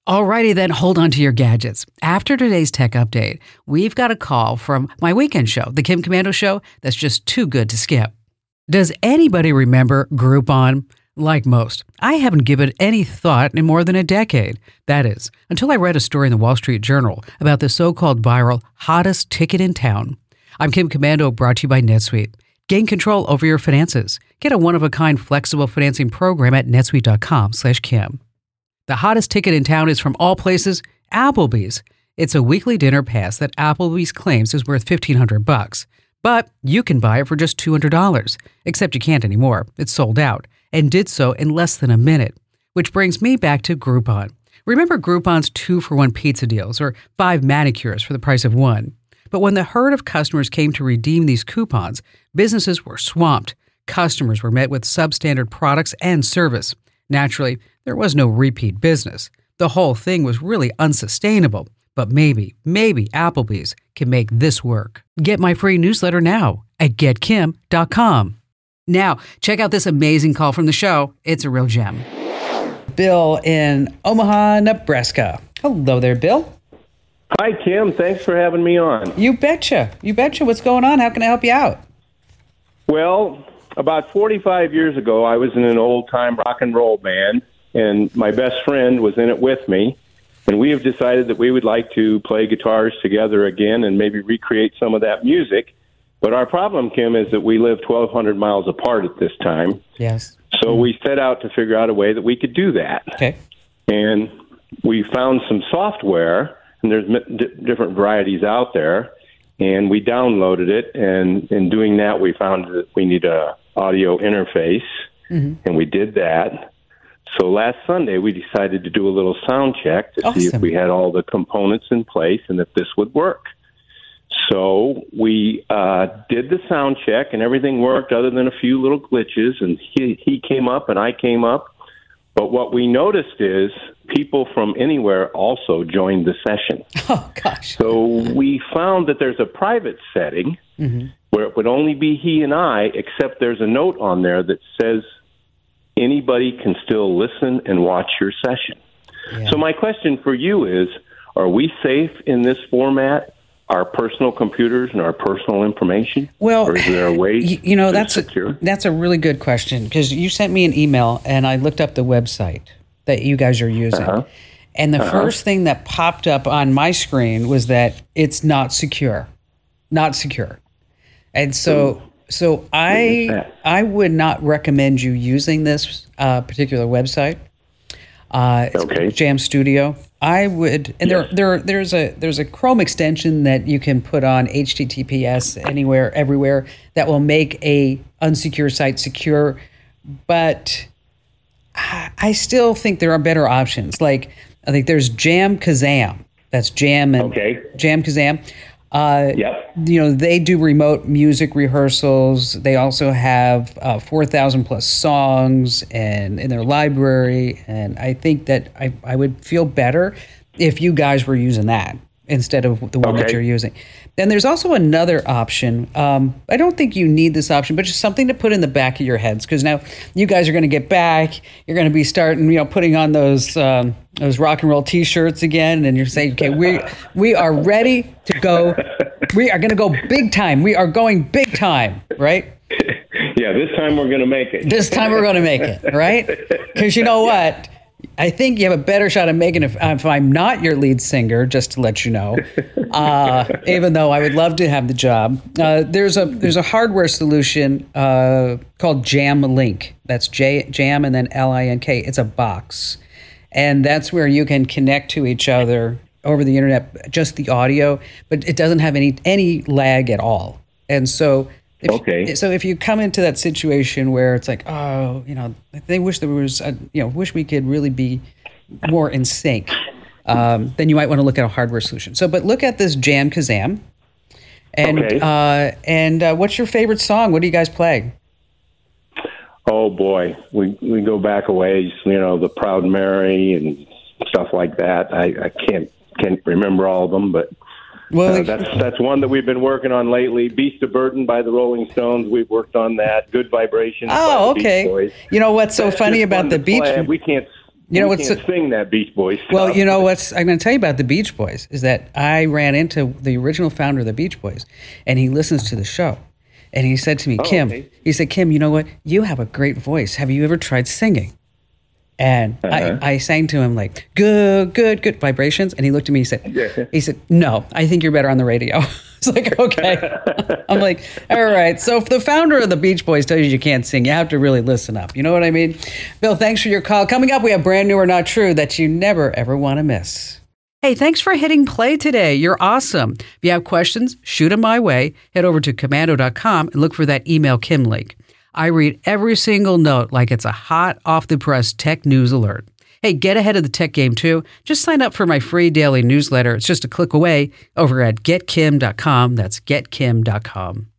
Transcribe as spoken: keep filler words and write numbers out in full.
Alrighty then, hold on to your gadgets. After today's tech update, we've got a call from my weekend show, The Kim Komando Show, that's just too good to skip. Does anybody remember Groupon? Like most, I haven't given it any thought in more than a decade. That is, until I read a story in the Wall Street Journal about the so-called viral hottest ticket in town. I'm Kim Komando, brought to you by NetSuite. Gain control over your finances. Get a one-of-a-kind flexible financing program at netsuite.com slash Kim. The hottest ticket in town is from all places, Applebee's. It's a weekly dinner pass that Applebee's claims is worth fifteen hundred bucks. But you can buy it for just two hundred dollars. Except you can't anymore. It's sold out, and did so in less than a minute. Which brings me back to Groupon. Remember Groupon's two-for-one pizza deals or five manicures for the price of one? But when the herd of customers came to redeem these coupons, businesses were swamped. Customers were met with substandard products and service. Naturally, there was no repeat business. The whole thing was really unsustainable. But maybe, maybe Applebee's can make this work. Get my free newsletter now at get kim dot com. Now, check out this amazing call from the show. It's a real gem. Bill in Omaha, Nebraska. Hello there, Bill. Hi, Kim. Thanks for having me on. You betcha. You betcha. What's going on? How can I help you out? Well, about forty-five years ago, I was in an old-time rock and roll band, and my best friend was in it with me. And we have decided that we would like to play guitars together again and maybe recreate some of that music. But our problem, Kim, is that we live twelve hundred miles apart at this time. Yes. So mm-hmm. we set out to figure out a way that we could do that. Okay. And we found some software, and there's d- different varieties out there, and we downloaded it. And in doing that, we found that we need a audio interface, mm-hmm. and we did that. So last Sunday, we decided to do a little sound check to awesome. see if we had all the components in place and if this would work. So we uh, did the sound check, and everything worked other than a few little glitches, and he, he came up and I came up. But what we noticed is people from anywhere also joined the session. Oh, gosh. So we found that there's a private setting mm-hmm. where it would only be he and I, except there's a note on there that says anybody can still listen and watch your session. Yeah. So my question for you is, are we safe in this format? Our personal computers and our personal information? Well, or is there a way you, you know, that's secure? A, that's a really good question, because you sent me an email and I looked up the website that you guys are using. Uh-huh. And the uh-huh. first thing that popped up on my screen was that it's not secure. Not secure. And so Ooh. so I I would not recommend you using this uh, particular website. Uh, it's okay. Jam Studio. I would, and yes. there, there, there's a there's a Chrome extension that you can put on H T T P S anywhere, everywhere, that will make a unsecure site secure. But I still think there are better options. Like I think there's Jam Kazam. That's Jam and okay. Jam Kazam. Uh, yep. You know, they do remote music rehearsals. They also have uh, four thousand plus songs and in their library. And I think that I, I would feel better if you guys were using that instead of the one okay. that you're using. Then there's also another option. Um, I don't think you need this option, but just something to put in the back of your heads, because now you guys are going to get back. You're going to be starting, you know, putting on those um, those rock and roll T-shirts again, and you're saying, okay, we we are ready to go. We are going to go big time. We are going big time, right? Yeah, this time we're going to make it. This time we're going to make it, right? Because you know what? I think you have a better shot of making it if, if I'm not your lead singer, just to let you know, uh, even though I would love to have the job. Uh, there's a there's a hardware solution uh, called Jam Link. That's J, Jam and then L I N K. It's a box. And that's where you can connect to each other over the internet, just the audio, but it doesn't have any any lag at all. And so If, okay. So if you come into that situation where it's like, oh, you know, they wish there was, a, you know, wish we could really be more in sync, um, then you might want to look at a hardware solution. So, but look at this Jam Kazam, and okay. uh, and uh, what's your favorite song? What do you guys play? Oh boy, we we go back a ways. You know, the Proud Mary and stuff like that. I, I can't can't remember all of them, but. Well, uh, that's that's one that we've been working on lately. Beast of Burden by the Rolling Stones. We've worked on that. Good Vibrations. Oh, by the okay. Beach Boys. You know what's so that's funny about fun the Beach? Play. We can't You know we what's can't sing that Beach Boys stuff. Well, you know what's I'm going to tell you about the Beach Boys is that I ran into the original founder of the Beach Boys, and he listens to the show, and he said to me, Oh, Kim, okay. he said, Kim, you know what? You have a great voice. Have you ever tried singing? And Uh-huh. I, I sang to him like good, good, good vibrations, and he looked at me. He said, Yeah. he said, no, I think you're better on the radio. It's like, okay. I'm like, all right. So if the founder of the Beach Boys tells you you can't sing, you have to really listen up. You know what I mean? Bill, thanks for your call. Coming up, we have Brand New or Not True that you never, ever want to miss. Hey, thanks for hitting play today. You're awesome. If you have questions, shoot them my way. Head over to komando dot com and look for that email Kim link. I read every single note like it's a hot off-the-press tech news alert. Hey, get ahead of the tech game too. Just sign up for my free daily newsletter. It's just a click away over at get kim dot com. That's get kim dot com.